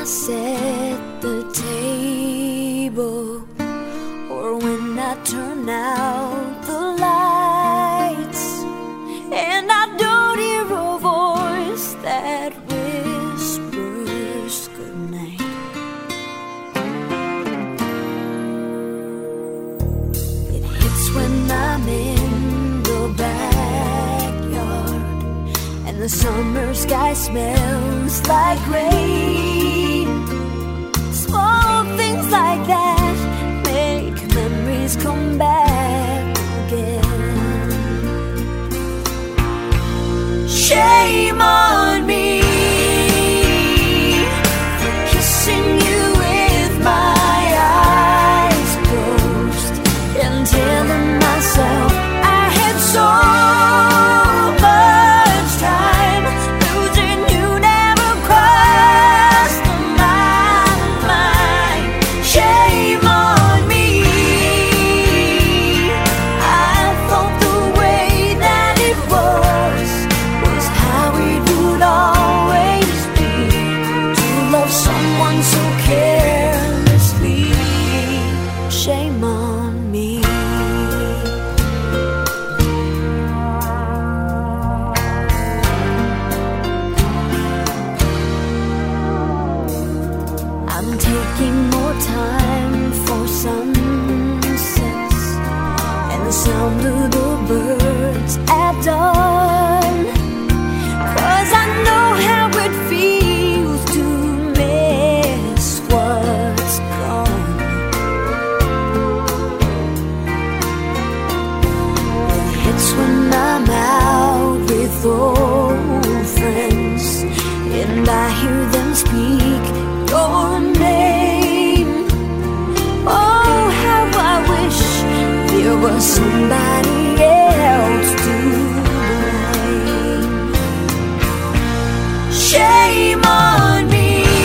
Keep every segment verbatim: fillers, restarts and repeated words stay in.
I set the table, or when I turn out the lights, and I don't hear a voice that whispers goodnight. It hits when I'm in the backyard, and the summer sky smells like rain. Small things like that make memories come back again. Shame on me for kissing you with my eyes closed and telling myself I had so much time. Losing you never crossed my mind. Shame on me. I thought the way that it was was how it would always be, to love someone so carelessly. Shame on me. I'm taking more time for sunsets and the sound of the birds at dawn, 'cause I know how it feels to miss what's gone. It hits when I'm out with old friends and I hear them speak your name. Oh, how I wish there was somebody else to blame. Shame on me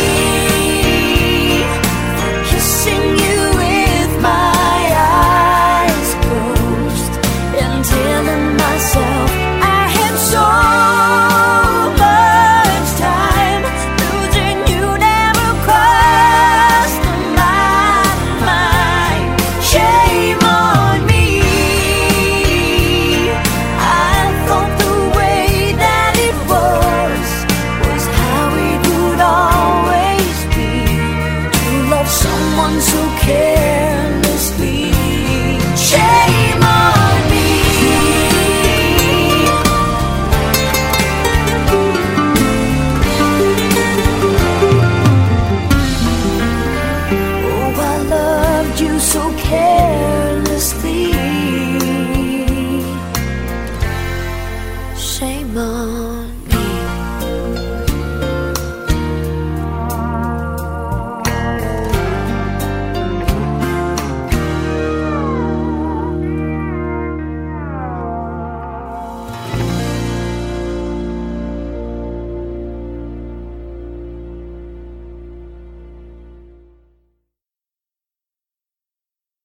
for kissing you with my eyes closed and telling myself I had so much time. Losing you never crossed my mind. Shame on me. I thought the way that it was was how it would always be, to love someone so carelessly. Shame on me. Oh, I loved you so carelessly. Shame on me.